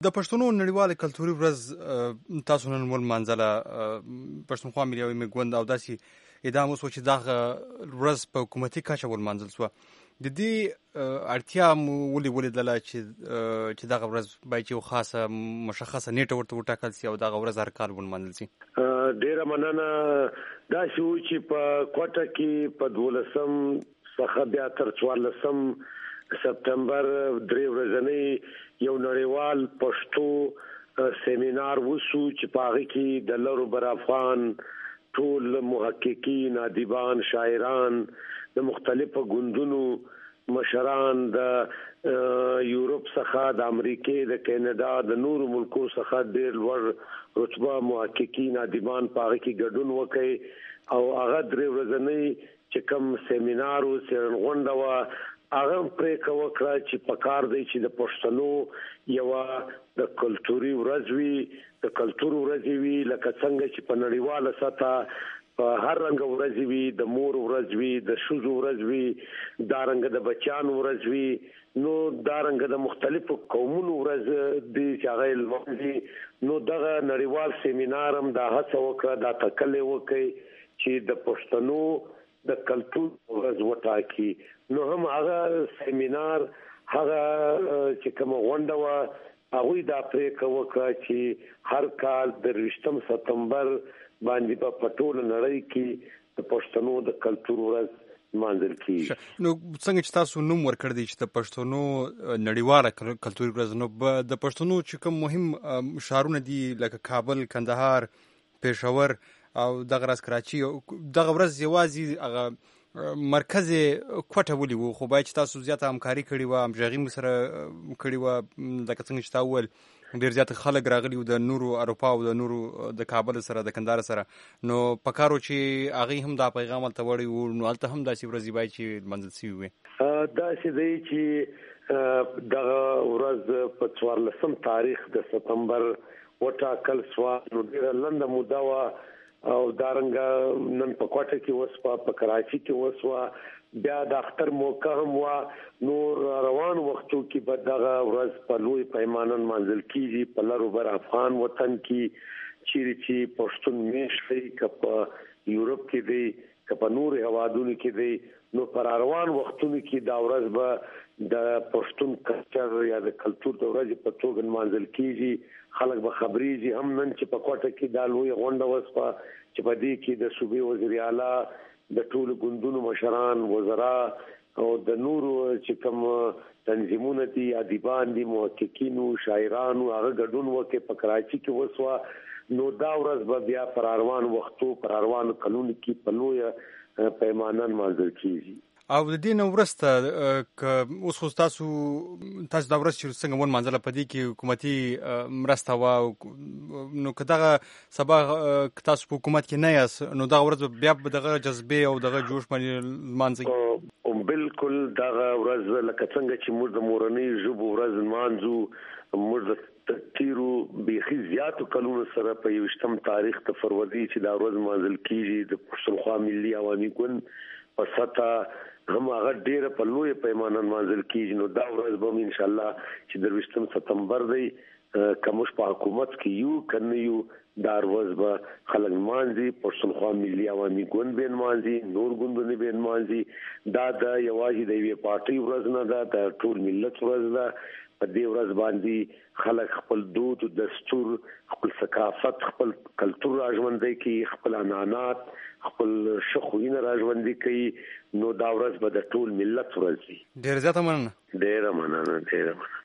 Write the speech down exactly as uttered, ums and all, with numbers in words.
د پښتنو نړیواله کلتوري ورځ تاسو نن ولمانځله، پښتونخوا ملي او ګوند او داسې ادعا وسوه چې دغه ورځ په حکومتي کچه ولمانځل شوه. د دې اړتیا مو ولې ولیدله چې چې دغه ورځ باید یو خاصه مشخصه نیټه ورته وټاکل شي او دغه ورځ هر کال ولمانځل شي؟ ډېره مننه. داسې و چې په کوټه کې په دولسم څخه بیا تر څوارلسم سپتمبر درې ورځنی یو نړیوال پښتو سیمینار وسو چې په هغه کې د لرو بر افغان ټول محققین، ادیبان، شاعران، د مختلفو ګوندونو مشران، د یورپ څخه، د امریکې، د کینیډا، د نورو ملکو څخه ډېر لوړ رتبه محققین، ادیبان په هغه کې ګډون وکړي او هغه درې ورځنی چې کوم سیمینار او څېړنه غونډه وه هغه پرېکړه وکړه چې پکار دی چې د پښتنو یوه د کلتوري ورځ وي، د کلتور ورځ وي، لکه څنګه چې په نړیواله سطح په هر رنګ ورځ وي، د مور ورځ وي، د ښځو ورځ وي، دا رنګ د بچیانو ورځ وي، نو دا رنګ د مختلفو قومونو ورځ دی چې هغه لمانځي. نو دغه نړیوال سیمینار هم دا هڅه وکړه، دا ټاکلې وکړي چې د پښتنو د کلتور ورځ وټاکي. نو هم هغه سیمینار هغه چې کوم غونډه وه هغوی دا پرېکړه وکړه چې هر کال د ویشتم سپتمبر باندې په ټوله نړۍ کې د پښتنو د کلتور ورځ لمانځل کېږي. نو څنګه چې تاسو نوم ورکړ دی چې د پښتنو نړیواله کلتوري ورځ، نو د پښتنو چې کوم مهم ښارونه دي لکه کابل، کندهار، پېښور او دغه راز کراچي، دغه ورځ یوازې هغه مرکز کوټه ولې و، خو باید چې تاسو زیاته همکاري کړې وه، همغږي مو سره کړې وه، لکه څنګه چې تا وویل ډېر زیات خلک راغلي وو د نورو اروپا او د نورو د کابل سره، د کندهار سره، نو پکار و چې هغوی هم دا پیغام هلته وړی وو، نو هلته هم داسې ورځې باید چې لمانځل شوي وي. داسې دی چې دغه ورځ په څوارلسم تاریخ د سپتمبر وټاکل شوه، نو ډېره لنډه موده وه او دارنګه نن په کوټه کې وسوه، په کراچي کې وسوه، بیا د اختر موقع هم وه. نور روان وختو کې به دغه ورځ په لوی پیمانه لمانځل کېږي په لرو بر افغان وطن کې، چیرې چې پښتون میشت دی، که په یورپ کې دی، که په نورو هېوادونو کې دی، نو پر روان وختونو کې دا ورځ به د پښتون کلچر یا د کلتور د ورځې په توګه لمانځل کېږي. خلک به خبرېږي. هم نن چې په کوټه کې دا لوی غونډه وسوه چې په دې کې د صوبې وزیر اعلی، د ټولو ګوندونو مشران، وزرا او د نورو چې کوم تنظیمونه دي، ادیبان دي، محققینو، شاعرانو، هغه ګډون وکړي په کراچي کې وسوه. نو دا ورځ به بیا پر روان وختو، پر روان کلونو کې په لویه پیمانه لمانځل کېږي. او د دې نه وروسته که اوس خو تاسو تاسو دا ورځ چې څنګه ولمانځله په دې کې حکومتي مرسته وه، نو که دغه سبا که تاسو په حکومت کې نه یاست، نو دغه ورځ بیا به دغه جذبې او دغه جوش باندې لمانځئ؟ بالکل دغه ورځ لکه څنګه چې موږ د مورنۍ ژبو ورځ لمانځو، موږ د تیرو بیخي زیاتو کلونو سره په یوویشتم تاریخ د فروردي چې دا ورځ لمانځل کېږي د پښتونخوا ملي عوامي ګوند په سطح هم هغه ډېره په لویه پیمانه لمانځل کېږي. نو دا ورځ به هم انشاءالله چې درویشتم سپتمبر دی، که موږ په حکومت کې یو که نه یو، دا ورځ به خلک لمانځي، پښتونخوا ملي عوامي ګوند به لمانځي، نور ګوندونه به لمانځي. دا د یوازې د یوې پارټۍ ورځ نه ده، د ټول ملت ورځ ده. په دې ورځ باندې خلک خپل دود، دستور، خپل ثقافت، خپل کلتور راژوندی کوي، خپل عنعنات، خپل ښه خویونه راژوندي کوي. نو دا ورځ به د ټول ملت ورځ وي. ډېره زیاته مننه. ډېره مننه، ډېره مننه.